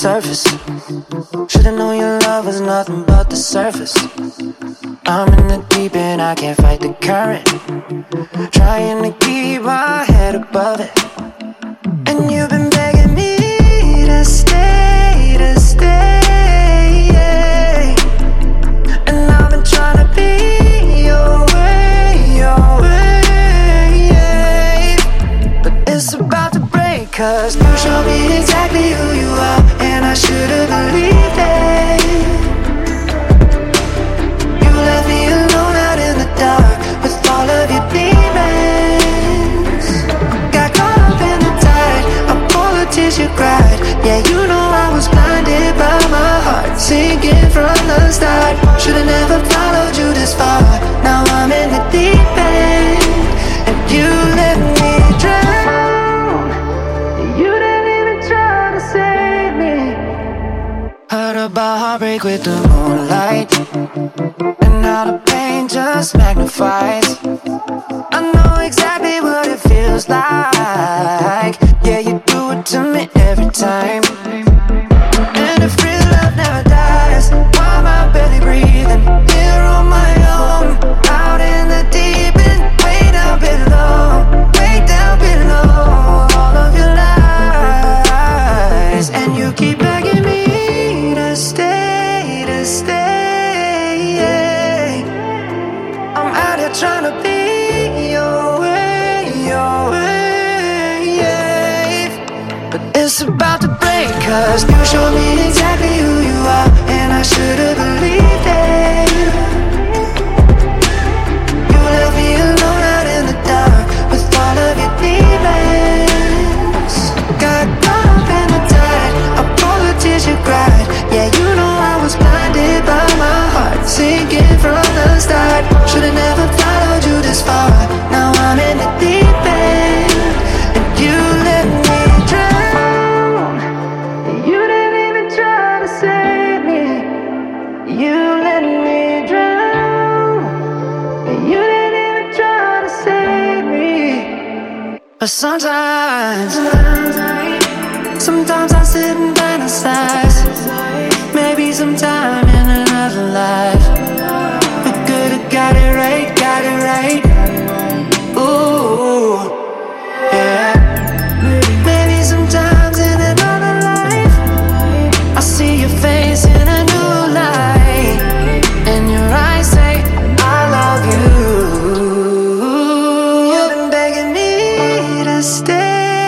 surface. Should've known your love was nothing but the surface. I'm in the deep end, I can't fight the current. Trying to keep my head above it. And you've been begging me to stay, to stay, yeah. And I've been trying to be your way, yeah. But it's about to break, 'cause you showed me exactly who you are, and I should've believed it. You left me alone out in the dark with all of your demons. Got caught up in the tide of all the tears you cried. Yeah, you know I was blinded by my heart sinking from the start. Should've never followed you this far. Now I'm in the deep end, and you let me drown. You didn't even try to save me. Heard about heartbreak with the moonlight, and how the pain just magnifies. I know exactly what it feels like. Yeah, you do it to me every time. And if real love never dies, why am I barely breathing? Here on my own, out in the deep end, way down below, way down below. All of your lies, and you keep begging me to stay, to stay, yeah. I'm out here trying to be your way, yeah. But it's about to break, 'cause you showed me exactly who you are, and I should've believed it. You left me alone out in the dark with all of your demons. Got caught up in the tide of all the tears you cried. Yeah, you know I was blinded by my heart sinking from the start. Should've never followed you this far. Now I'm in the deep end, and you let me drown. You didn't even try to save me. You let me drown. You didn't even try to save me. But sometimes I sit and fantasize. Maybe sometime in another life we could've got it right, got it right. Ooh, yeah. Maybe sometimes in another life I see your face in a new light, and your eyes say I love you. You've been begging me to stay,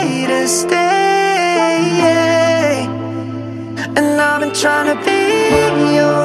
yeah. And I've been trying to be your